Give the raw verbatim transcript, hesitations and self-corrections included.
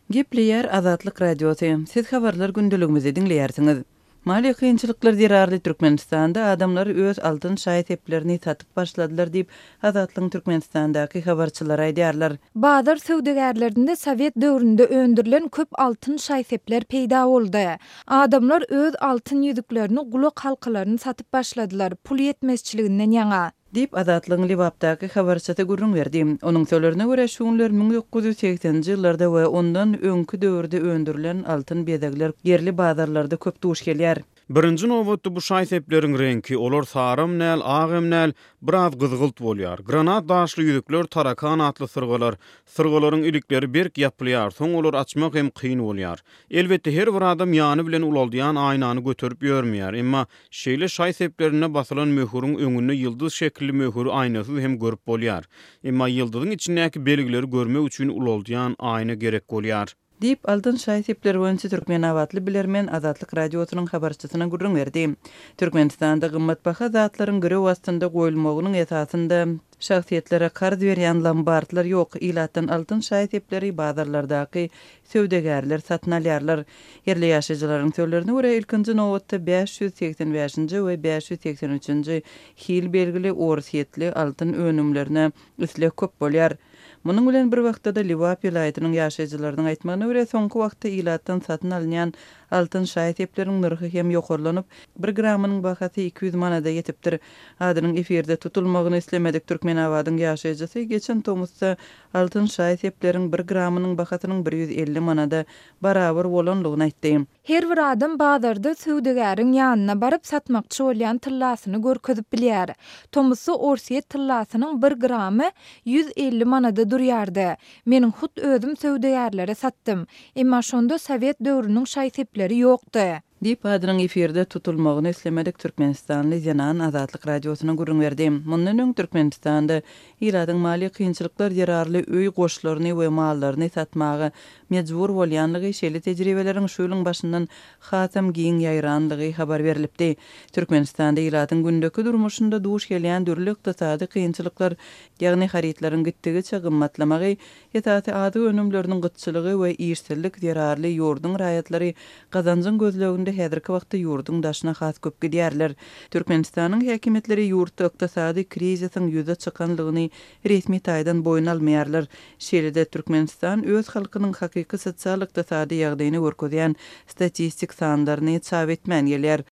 Gepleyer Azatlyk Radiosu. Siz habarlar gündeligimizi dinleýärsiňiz. Mali kynçylyklar dirarly Türkmenistanda adamlar öz altyn şaý teplerini satyp başladylar diýip Azatlyk Türkmenistandaky habarçylar aýdýarlar. Bazar söwdegärlerinde Sowet döwründe öndürilen köp altyn şaý tepler peýda boldy. Adamlar öz altyn ýüzüklerini gulak halkalaryny satyp başladylar. Pul ýetmezçiliginden ýaňa. Dip Azatlyň Libapdaky habarçysy gurrun berdi. Onuň söýlerine görä şuňlar bin dokuz ýüz seksenji ýyllarda we ondan öňkü döwürde öndürilen altyn bezegler yerli bazarlarda köp duş gelýär. Birinji nowatda bu şaý tepleriň rengi olar sarym näl, agym näl, biraz gyzgylt bolýar. Granat daşly ýüzükler, tarakan atly syrgalar, syrgalaryň ilikleri berk ýapylýar, soň olar açmak hem kyn bolýar. Elbetde her bir adam ýany bilen ulaldyyan aýnany götürüp ýörmeýär, emma şeýle şaý teplerine basylan möhürüň öňünde ýyldız şekilli möhür aýnasy hem görüp bolýar. Emma ýyldyzyň içindäki belgileri görmek üçin ulaldyyan aýna gerek bolýar. Dip altyn şaý tepleri boýunça Türkmen awatly bilermen Azatlyk Radiosynyň habarçysyna gurrun berdi. Türkmenistanda gymmatbaha zatlaryň görew wagtynda goýulmagynyň esasynda şahsiýetlere karz berýän lombardlar ýok. Ilatdan altyn şaý tepleri bazarlardaky söwdegärler satyn alýarlar. Yerli ýaşaýjylaryň söýlerine görä ilkinji nowatda beş ýüz seksen beşinji we beş ýüz seksen üçinji hil belgili orsiýetli altyn önümlerine üsle köp bolýar. Munyň bilen bir wagtda da Libap ýylatynyň ýaşaýjylarynyň aýtmagyna görä soňky wagtda ilatdan satyn alynýan altyn şaý tepleriň narhy hem ýokarlanyp bir gramynyň bahasy iki yüz manada ýetipdir. Adynyň eferde tutulmagyny islemedik Türkmen awadyň ýaşaýjysy geçen Tomuzda altyn şaý tepleriň bir gramynyň bahasynyň bir yüz elli manada barabar bolanlygyny aýtdy. Her bir adam bazarda söwdegäriň ýanyna baryp satmakçy bolýan tyllasyny görkezip bilýär. Tomuzda orsiýet tyllasynyň bir gramy yüz elli manada durýardy. Meniň hut özüm söwdegärlere satdym. Emma şonda Sowet döwrüniň şaý tepleri ýokdy. Dip adynyň eferde tutulmagyny islemedik Türkmenistanly Zenan Azatlyk Radiosyna gurrun berdi. Mundan öň Türkmenistanda ýyladyň mali kynçylyklar ýararly öý goşlaryny we mallaryny satmagy mejbur bolýanlygy şeýle tejribeleriň şuýlyň başyndan hatam giň ýaýranlygy habar berilipdi. Türkmenistanda ýyladyň gündäki durmuşynda duş gelýän dürli ykdysady kynçylyklar, ýagny haritlaryň gitdigiçe gymmatlamagy, ýetaty ady önümleriniň gytçylygy we ýersellik ýararly ýurdun raýatlary gazanjyň gözleginde häzirki wagtda ýurdun daşyna has köp gidýärler. Türkmenistanyň häkimetleri ýurtda ykdysady krizisiň ýüze çykanlygyny resmi taýdan boyun almaýarlar. Şeýle Türkmenistan öz halkynyň hakyky sosial ykdysady ýagdaýyny görkezýän statistik sanlaryny çap etmän gelýär.